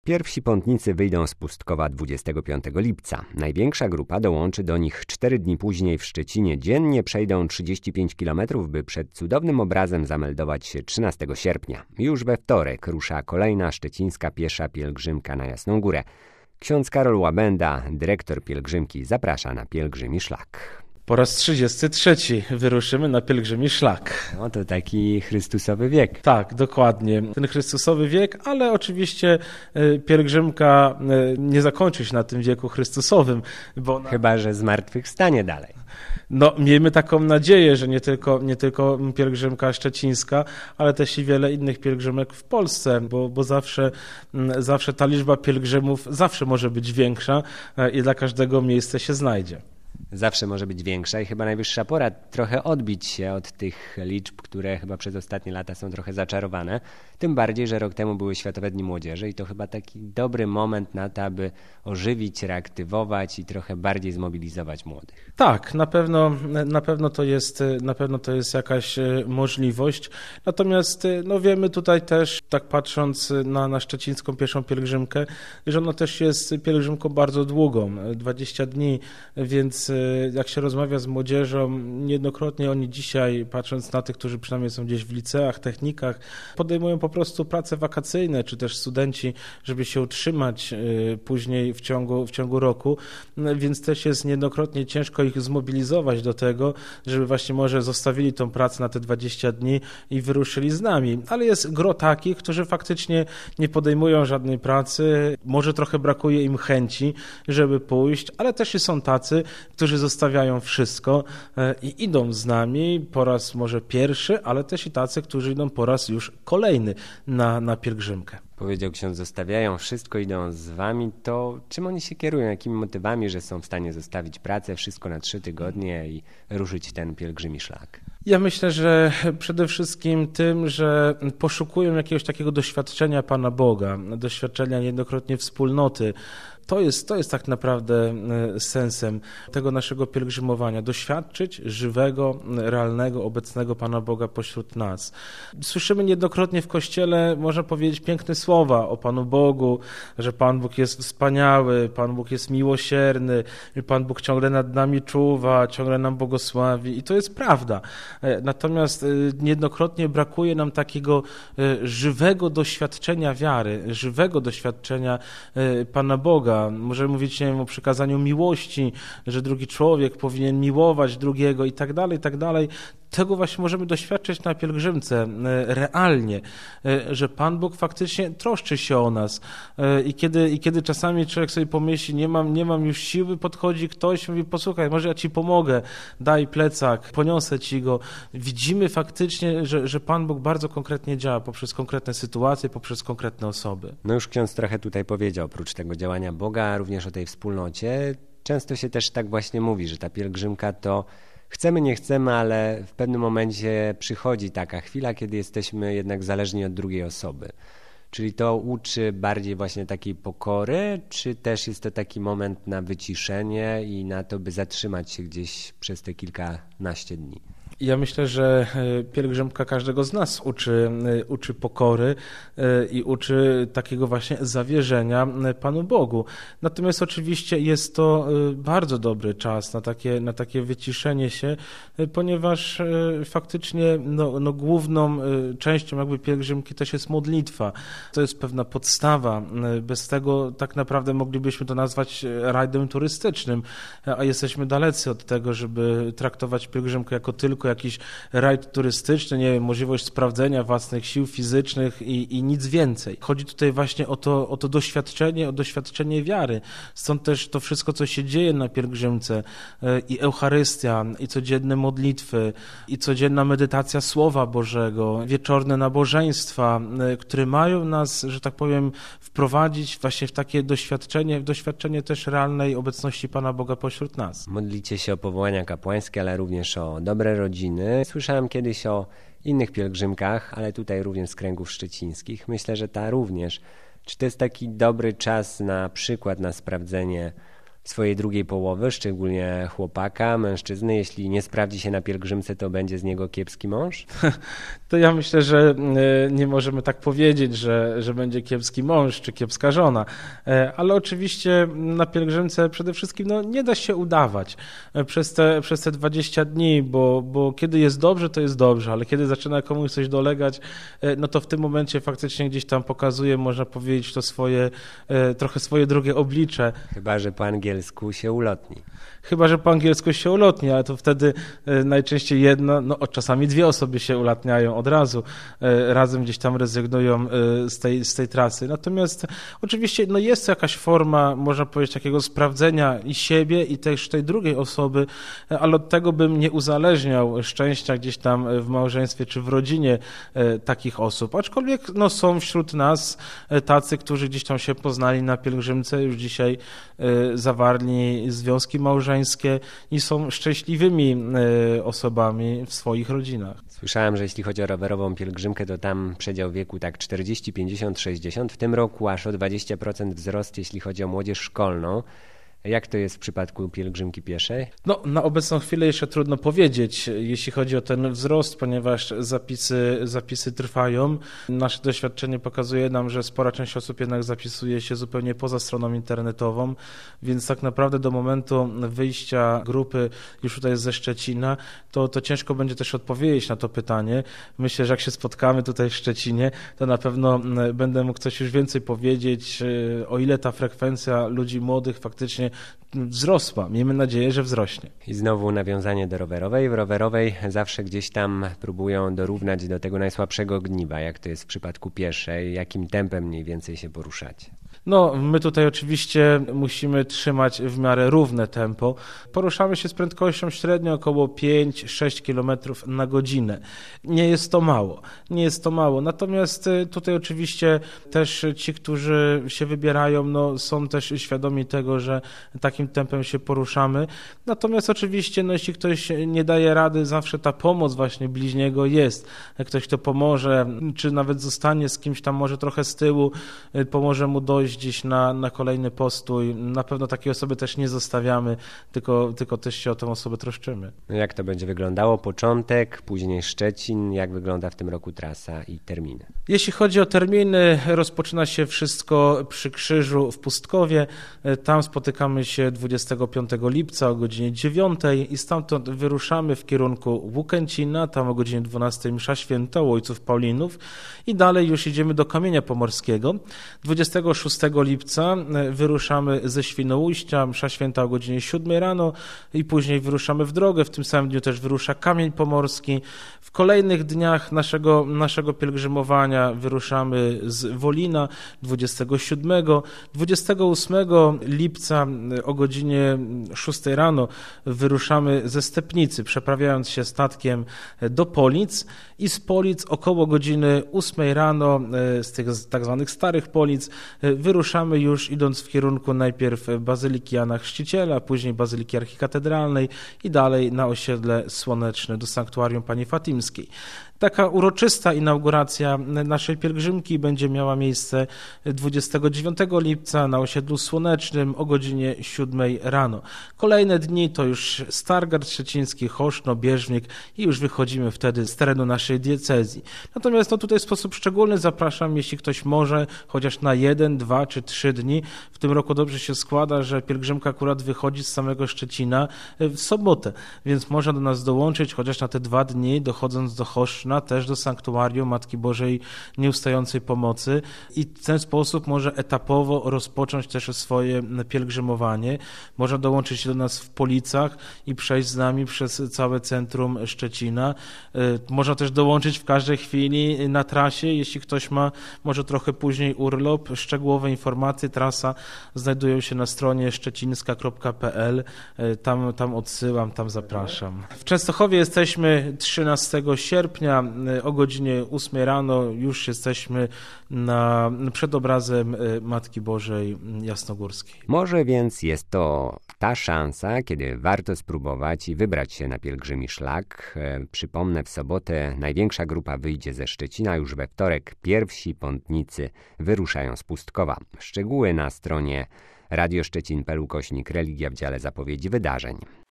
Pierwsi pątnicy wyjdą z Pustkowa 25 lipca. Największa grupa dołączy do nich 4 dni później w Szczecinie. Dziennie przejdą 35 km, by przed cudownym obrazem zameldować się 13 sierpnia. Już we wtorek rusza kolejna szczecińska piesza pielgrzymka na Jasną Górę. Ksiądz Karol Łabęda, dyrektor pielgrzymki, zaprasza na pielgrzymi szlak. Po raz 33 wyruszymy na pielgrzymi szlak. No to taki Chrystusowy wiek. Tak, dokładnie. Ten Chrystusowy wiek, ale oczywiście pielgrzymka nie zakończy się na tym wieku Chrystusowym. Chyba że zmartwychwstanie dalej. No, miejmy taką nadzieję, że nie tylko pielgrzymka szczecińska, ale też i wiele innych pielgrzymek w Polsce, bo zawsze ta liczba pielgrzymów zawsze może być większa i dla każdego miejsce się znajdzie. Zawsze może być większa i chyba najwyższa pora trochę odbić się od tych liczb, które chyba przez ostatnie lata są trochę zaczarowane. Tym bardziej, że rok temu były Światowe Dni Młodzieży i to chyba taki dobry moment na to, aby ożywić, reaktywować i trochę bardziej zmobilizować młodych. Tak, na pewno to jest jakaś możliwość. Natomiast wiemy tutaj też, tak patrząc na szczecińską pieszą pielgrzymkę, że ona też jest pielgrzymką bardzo długą, 20 dni, więc jak się rozmawia z młodzieżą, niejednokrotnie oni dzisiaj, patrząc na tych, którzy przynajmniej są gdzieś w liceach, technikach, podejmują po prostu prace wakacyjne, czy też studenci, żeby się utrzymać później w ciągu roku, więc też jest niejednokrotnie ciężko ich zmobilizować do tego, żeby właśnie może zostawili tą pracę na te 20 dni i wyruszyli z nami. Ale jest gro takich, którzy faktycznie nie podejmują żadnej pracy, może trochę brakuje im chęci, żeby pójść, ale też są tacy, którzy zostawiają wszystko i idą z nami po raz może pierwszy, ale też i tacy, którzy idą po raz już kolejny na pielgrzymkę. Powiedział ksiądz, zostawiają wszystko, idą z wami, to czym oni się kierują, jakimi motywami, że są w stanie zostawić pracę, wszystko na 3 tygodnie i ruszyć ten pielgrzymi szlak? Ja myślę, że przede wszystkim tym, że poszukują jakiegoś takiego doświadczenia Pana Boga, doświadczenia niejednokrotnie wspólnoty. To jest tak naprawdę sensem tego naszego pielgrzymowania. Doświadczyć żywego, realnego, obecnego Pana Boga pośród nas. Słyszymy niejednokrotnie w Kościele, można powiedzieć, piękne słowa o Panu Bogu, że Pan Bóg jest wspaniały, Pan Bóg jest miłosierny, Pan Bóg ciągle nad nami czuwa, ciągle nam błogosławi i to jest prawda. Natomiast niejednokrotnie brakuje nam takiego żywego doświadczenia wiary, żywego doświadczenia Pana Boga. Możemy mówić, nie wiem, o przykazaniu miłości, że drugi człowiek powinien miłować drugiego i tak dalej, i tak dalej. Tego właśnie możemy doświadczyć na pielgrzymce realnie, że Pan Bóg faktycznie troszczy się o nas. I kiedy czasami człowiek sobie pomyśli, nie mam już siły, podchodzi ktoś i mówi, posłuchaj, może ja ci pomogę, daj plecak, poniosę ci go. Widzimy faktycznie, że Pan Bóg bardzo konkretnie działa poprzez konkretne sytuacje, poprzez konkretne osoby. No już ksiądz trochę tutaj powiedział, oprócz tego działania Boga, również o tej wspólnocie. Często się też tak właśnie mówi, że ta pielgrzymka to chcemy, nie chcemy, ale w pewnym momencie przychodzi taka chwila, kiedy jesteśmy jednak zależni od drugiej osoby. Czyli to uczy bardziej właśnie takiej pokory, czy też jest to taki moment na wyciszenie i na to, by zatrzymać się gdzieś przez te kilkanaście dni? Ja myślę, że pielgrzymka każdego z nas uczy pokory i uczy takiego właśnie zawierzenia Panu Bogu. Natomiast oczywiście jest to bardzo dobry czas na takie wyciszenie się, ponieważ faktycznie główną częścią jakby pielgrzymki też jest modlitwa. To jest pewna podstawa. Bez tego tak naprawdę moglibyśmy to nazwać rajdem turystycznym, a jesteśmy dalecy od tego, żeby traktować pielgrzymkę jako tylko jakiś rajd turystyczny, nie wiem, możliwość sprawdzenia własnych sił fizycznych i nic więcej. Chodzi tutaj właśnie o to doświadczenie wiary. Stąd też to wszystko, co się dzieje na pielgrzymce, i Eucharystia, i codzienne modlitwy, i codzienna medytacja Słowa Bożego, wieczorne nabożeństwa, które mają nas, że tak powiem, wprowadzić właśnie w takie doświadczenie też realnej obecności Pana Boga pośród nas. Modlicie się o powołania kapłańskie, ale również o dobre rodziny. Słyszałem kiedyś o innych pielgrzymkach, ale tutaj również z kręgów szczecińskich. Myślę, że ta również. Czy to jest taki dobry czas na przykład na sprawdzenie swojej drugiej połowy, szczególnie chłopaka, mężczyzny. Jeśli nie sprawdzi się na pielgrzymce, to będzie z niego kiepski mąż? To ja myślę, że nie możemy tak powiedzieć, że będzie kiepski mąż czy kiepska żona, ale oczywiście na pielgrzymce przede wszystkim nie da się udawać przez te 20 dni, bo kiedy jest dobrze, to jest dobrze, ale kiedy zaczyna komuś coś dolegać, to w tym momencie faktycznie gdzieś tam pokazuje, można powiedzieć, to trochę swoje drugie oblicze. Chyba że po angielsku się ulotni. Ale to wtedy najczęściej jedna, czasami dwie osoby się ulatniają od razu, razem gdzieś tam rezygnują z tej trasy. Natomiast oczywiście jest to jakaś forma, można powiedzieć, takiego sprawdzenia i siebie, i też tej drugiej osoby, ale od tego bym nie uzależniał szczęścia gdzieś tam w małżeństwie czy w rodzinie takich osób. Aczkolwiek są wśród nas tacy, którzy gdzieś tam się poznali na pielgrzymce, już dzisiaj zawarli związki małżeńskie i są szczęśliwymi osobami w swoich rodzinach. Słyszałem, że jeśli chodzi o rowerową pielgrzymkę, to tam przedział wieku 40, 50, 60. W tym roku aż o 20% wzrost, jeśli chodzi o młodzież szkolną. Jak to jest w przypadku pielgrzymki pieszej? Na obecną chwilę jeszcze trudno powiedzieć, jeśli chodzi o ten wzrost, ponieważ zapisy trwają. Nasze doświadczenie pokazuje nam, że spora część osób jednak zapisuje się zupełnie poza stroną internetową, więc tak naprawdę do momentu wyjścia grupy już tutaj ze Szczecina, to ciężko będzie też odpowiedzieć na to pytanie. Myślę, że jak się spotkamy tutaj w Szczecinie, to na pewno będę mógł coś już więcej powiedzieć, o ile ta frekwencja ludzi młodych faktycznie wzrosła. Miejmy nadzieję, że wzrośnie. I znowu nawiązanie do rowerowej. W rowerowej zawsze gdzieś tam próbują dorównać do tego najsłabszego ogniwa. Jak to jest w przypadku pieszej? Jakim tempem mniej więcej się poruszacie? My tutaj oczywiście musimy trzymać w miarę równe tempo. Poruszamy się z prędkością średnio około 5-6 km na godzinę. Nie jest to mało. Natomiast tutaj oczywiście też ci, którzy się wybierają, są też świadomi tego, że takim tempem się poruszamy. Natomiast oczywiście, jeśli ktoś nie daje rady, zawsze ta pomoc właśnie bliźniego jest. Ktoś, kto pomoże, czy nawet zostanie z kimś tam może trochę z tyłu, pomoże mu dojść gdzieś na kolejny postój. Na pewno takiej osoby też nie zostawiamy, tylko też się o tę osobę troszczymy. Jak to będzie wyglądało? Początek, później Szczecin. Jak wygląda w tym roku trasa i terminy? Jeśli chodzi o terminy, rozpoczyna się wszystko przy Krzyżu w Pustkowie. Tam spotykamy się 25 lipca o godzinie 9 i stamtąd wyruszamy w kierunku Łukęcina. Tam o godzinie 12 msza święta u ojców Paulinów i dalej już idziemy do Kamienia Pomorskiego. 26 lipca wyruszamy ze Świnoujścia, msza święta o godzinie 7 rano i później wyruszamy w drogę. W tym samym dniu też wyrusza Kamień Pomorski. W kolejnych dniach naszego pielgrzymowania wyruszamy z Wolina 27. 28 lipca o godzinie 6 rano wyruszamy ze Stepnicy, przeprawiając się statkiem do Polic i z Polic około godziny 8 rano, z tych tak zwanych starych Polic, wyruszamy już idąc w kierunku najpierw Bazyliki Jana Chrzciciela, później Bazyliki Archikatedralnej i dalej na osiedle Słoneczne do Sanktuarium Pani Fatimskiej. Taka uroczysta inauguracja naszej pielgrzymki będzie miała miejsce 29 lipca na osiedlu Słonecznym o godzinie 7 rano. Kolejne dni to już Stargard Szczeciński, Choszno, Bieżnik i już wychodzimy wtedy z terenu naszej diecezji. Natomiast tutaj w sposób szczególny zapraszam, jeśli ktoś może, chociaż na 1, 2 czy 3 dni. W tym roku dobrze się składa, że pielgrzymka akurat wychodzi z samego Szczecina w sobotę, więc można do nas dołączyć chociaż na te 2 dni, dochodząc do Choszna, też do Sanktuarium Matki Bożej Nieustającej Pomocy i w ten sposób może etapowo rozpocząć też swoje pielgrzymowanie. Można dołączyć do nas w Policach i przejść z nami przez całe centrum Szczecina. Można też dołączyć w każdej chwili na trasie, jeśli ktoś ma może trochę później urlop. Szczegółowe informacje, trasa znajdują się na stronie szczecińska.pl. Tam odsyłam, tam zapraszam. W Częstochowie jesteśmy 13 sierpnia o godzinie 8 rano. Już jesteśmy przed obrazem Matki Bożej Jasnogórskiej. Może więc jest to ta szansa, kiedy warto spróbować i wybrać się na pielgrzymi szlak. Przypomnę, w sobotę największa grupa wyjdzie ze Szczecina, już we wtorek pierwsi pątnicy wyruszają z Pustkowa. Szczegóły na stronie radioszczecin.pl / religia w dziale zapowiedzi wydarzeń.